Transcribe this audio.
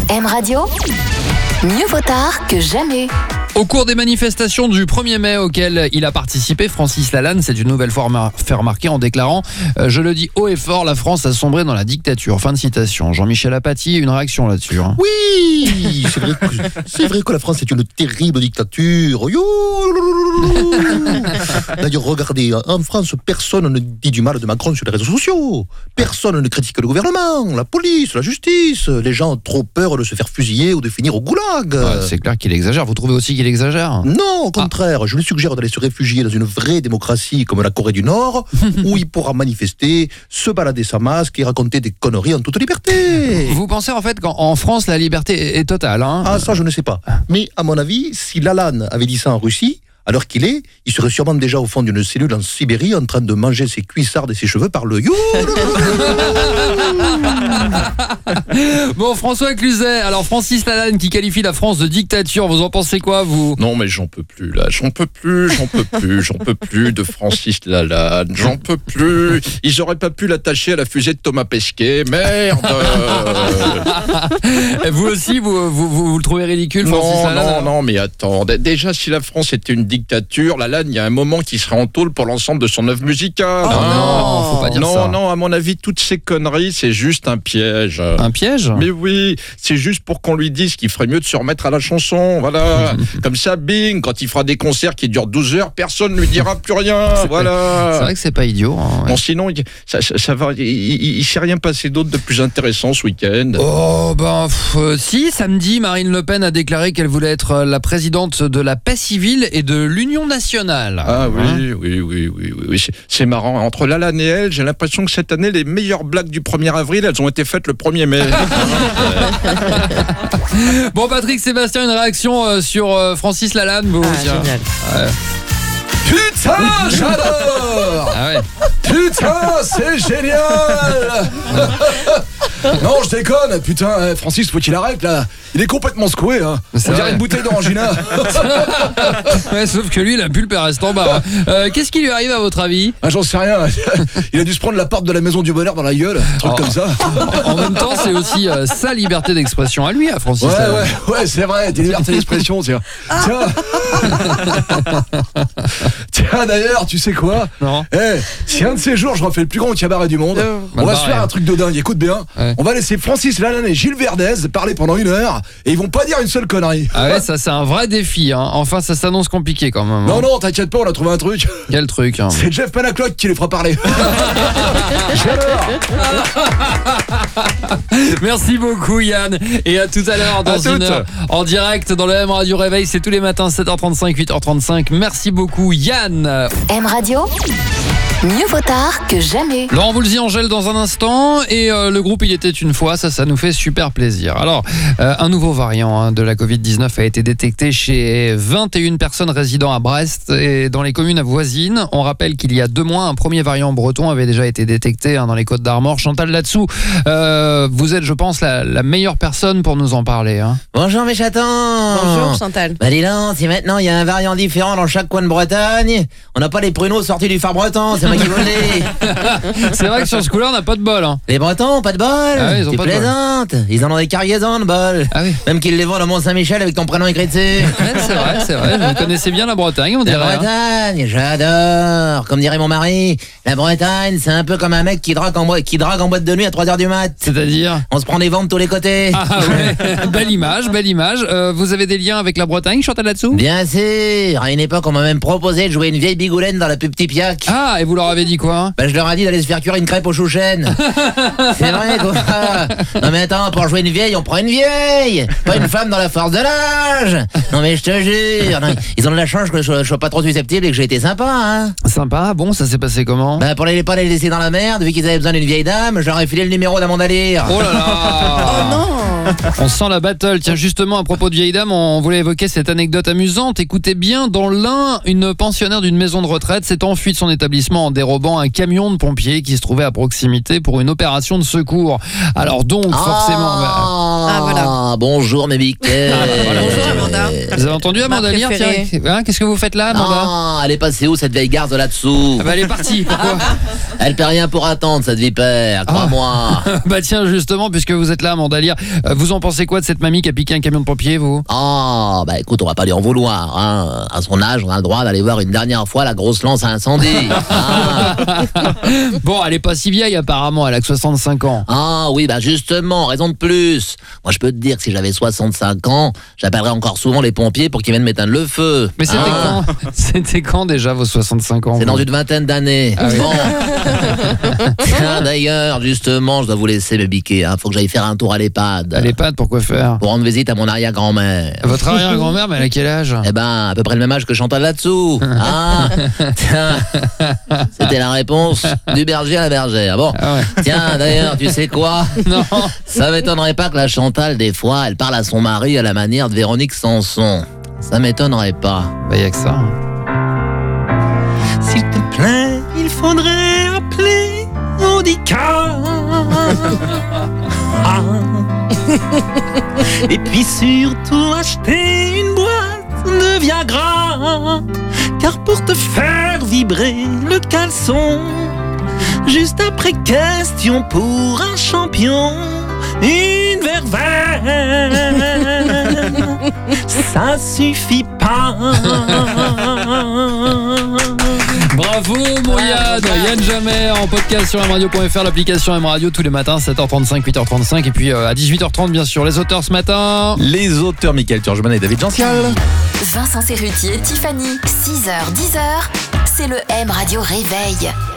M Radio, mieux vaut tard que jamais. Au cours des manifestations du 1er mai auxquelles il a participé, Francis Lalanne s'est une nouvelle fois fait remarquer en déclarant « Je le dis haut et fort, la France a sombré dans la dictature ». Fin de citation. Jean-Michel Apathy, une réaction là-dessus. Oui, c'est vrai que la France est une terrible dictature. D'ailleurs, regardez, en France, personne ne dit du mal de Macron sur les réseaux sociaux. Personne ne critique le gouvernement, la police, la justice. Les gens ont trop peur de se faire fusiller ou de finir au goulag. Ouais, c'est clair qu'il exagère. Vous trouvez aussi qu'il exagère ? Non, au contraire. Je lui suggère d'aller se réfugier dans une vraie démocratie comme la Corée du Nord, où il pourra manifester, se balader sans masque et raconter des conneries en toute liberté. Vous pensez en fait qu'en France, la liberté est totale, hein ? Ah, ça, je ne sais pas. Mais à mon avis, si Lalanne avait dit ça en Russie, à l'heure qu'il est, il serait sûrement déjà au fond d'une cellule en Sibérie en train de manger ses cuissardes et ses cheveux par le Bon, François Cluzet, alors Francis Lalanne qui qualifie la France de dictature, vous en pensez quoi, vous ? Non, mais j'en peux plus, là. J'en peux plus de Francis Lalanne. J'en peux plus. Ils auraient pas pu l'attacher à la fusée de Thomas Pesquet. Merde. Vous aussi, vous le trouvez ridicule, Francis Lalanne ? Non, mais attends. Déjà, si la France était une dictature, Lalanne, il y a un moment qui serait en tôle pour l'ensemble de son œuvre musicale. Oh non, faut pas dire ça. Non, à mon avis, toutes ces conneries, c'est juste un piège. Un piège ? Mais oui, c'est juste pour qu'on lui dise qu'il ferait mieux de se remettre à la chanson, voilà. Comme ça, bing, quand il fera des concerts qui durent 12 heures, personne ne lui dira plus rien, voilà. C'est vrai que c'est pas idiot. Hein, ouais. Bon, sinon, ça va, il s'est rien passé d'autre de plus intéressant ce week-end. Oh, si, samedi, Marine Le Pen a déclaré qu'elle voulait être la présidente de la paix civile et de l'Union nationale. Ah oui, c'est marrant. Entre Lalanne et elle, j'ai l'impression que cette année, les meilleures blagues du 1er avril, elles ont été faites le 1er mai. Bon, Patrick Sébastien, une réaction sur Francis Lalanne, vous. Génial. Ouais. Putain, j'adore. Ah ouais. Putain, c'est génial. Non, je déconne. Putain, Francis, faut qu'il arrête là. Il est complètement secoué, hein. On dirait vrai. une bouteille d'orangina. Ouais, sauf que lui, il a plus le père reste en bas. Qu'est-ce qui lui arrive à votre avis ? Ah, j'en sais rien. Il a dû se prendre la porte de la maison du bonheur dans la gueule, un truc comme ça. En même temps, c'est aussi sa liberté d'expression à lui, à Francis Lalanne. Ouais, c'est vrai. Des libertés d'expression, tiens. Tiens, d'ailleurs, tu sais quoi ? Non. Si un de ces jours je refais le plus grand cabaret du monde, on va se faire un truc de dingue, écoute bien. Ouais. On va laisser Francis Lalanne et Gilles Verdez parler pendant 1 heure et ils vont pas dire une seule connerie. Ah ouais, ça c'est un vrai défi, hein. Enfin, ça s'annonce compliqué quand même. Non, t'inquiète pas, on a trouvé un truc. Quel truc, hein. C'est Jeff Panaclock qui les fera parler. Merci beaucoup Yann, et à tout à l'heure dans une heure en direct dans le M Radio Réveil, c'est tous les matins 7h35, 8h35. Merci beaucoup Yann. M Radio, mieux vaut tard que jamais. Laurent Voulzy, Angèle dans un instant, et le groupe Il était une fois, ça nous fait super plaisir. Alors, un nouveau variant de la Covid-19 a été détecté chez 21 personnes résidant à Brest et dans les communes voisines. On rappelle qu'il y a 2 mois, un premier variant breton avait déjà été détecté dans les Côtes d'Armor. Chantal là-dessous, vous êtes, je pense, la meilleure personne pour nous en parler. Hein. Bonjour mes chatons. Bonjour Chantal. Bah dis donc, si maintenant il y a un variant différent dans chaque coin de Bretagne, on n'a pas les pruneaux sortis du phare breton, c'est moi qui volais. C'est vrai que sur ce coup-là, on n'a pas de bol. Hein. Les Bretons, pas de bol. Ah oui, ils ont Tu pas de bol. plaisantes. Ils en ont des cargaisons de bol. Ah oui. Même qu'ils les vendent à Mont-Saint-Michel avec ton prénom écrit dessus. Ouais, c'est vrai. Vous connaissez bien la Bretagne, on La dirait. Hein. Bretagne, j'adore. Comme dirait mon mari, la Bretagne, c'est un peu comme un mec qui drague en boîte de nuit à 3h du mat. C'est-à-dire ? On se prend des vents de tous les côtés. Ah ouais, belle image. Vous avez des liens avec la Bretagne, Chantal là-dessous ? Bien sûr. À une époque, on m'a même proposé de jouer une vieille bigoulène dans la pub Petit Piac. Ah, et vous leur avez dit quoi ? Bah, je leur ai dit d'aller se faire cuire une crêpe aux chouchènes. C'est vrai, quoi. Non, mais attends, pour jouer une vieille, on prend une vieille. Pas une femme dans la force de l'âge. Non, mais je te jure. Non, ils ont de la chance que je sois pas trop susceptible et que j'ai été sympa, hein. Sympa, bon, ça s'est passé comment ? Bah, pour pas les laisser dans la merde, vu qu'ils avaient besoin d'une vieille dame, je leur ai filé le numéro d'Amanda Lear. Oh là là. Oh non. On sent la battle. Tiens, justement, à propos de vieille dame, on voulait évoquer cette anecdote amusante. Écoutez bien, dans l'Ain, une pensionnaire d'une maison de retraite s'est enfuie de son établissement en dérobant un camion de pompiers qui se trouvait à proximité pour une opération de secours. Alors donc, forcément... Ah, voilà. bonjour mes biquets. Bonjour, Amanda. Vous avez entendu Amanda lire, préférée. tiens, hein, qu'est-ce que vous faites là, Amanda? Ah, elle est passée où cette vieille garce de là-dessous? Ah bah, elle est partie, pourquoi? Elle paie rien pour attendre cette vipère, crois-moi. Bah tiens, justement, puisque vous êtes là, Amanda Lear, vous en pensez quoi de cette mamie qui a piqué un camion de pompiers, vous? Ah, bah écoute, on va pas lui en vouloir. Hein. À son âge, on a le droit d'aller voir une dernière fois la grosse lance à incendie. Ah. Bon, elle est pas si vieille apparemment, elle a que 65 ans. Ah oui, bah justement, raison de plus. Moi, je peux te dire que si j'avais 65 ans, j'appellerais encore souvent les pompiers pour qu'ils viennent m'éteindre le feu. Mais c'était quand? C'était quand déjà vos 65 ans? C'est vous dans une vingtaine d'années. Ah oui. Bon. Tiens, d'ailleurs, justement, je dois vous laisser me biquer. Hein. Faut que j'aille faire un tour à l'EHPAD. À l'EHPAD, pourquoi faire? Pour rendre visite à mon arrière-grand-mère. Votre arrière-grand-mère, mais elle a quel âge? Eh ben, à peu près le même âge que Chantal là-dessous. Ah, tiens, c'était la réponse du berger à la bergère. Bon, Ah ouais. tiens, d'ailleurs, tu sais quoi? Non. Ça m'étonnerait pas que la Chantal, des fois, elle parle à son mari à la manière de Véronique Sanson. Ça m'étonnerait pas. Bah y a que ça. S'il te plaît, il faudrait appeler Audica. Ah. Et puis surtout acheter une boîte de Viagra. Car pour te faire vibrer le caleçon, juste après question pour un champion, une verveine, ça suffit pas. Bravo mon Yann. Yann Jamais en podcast sur mradio.fr, l'application M-Radio tous les matins 7h35, 8h35 et puis à 18h30 bien sûr. Les auteurs ce matin. Les auteurs Mickaël Turgeman et David Gential. Vincent Cerruti et Tiffany, 6h, 10h, c'est le M Radio Réveil.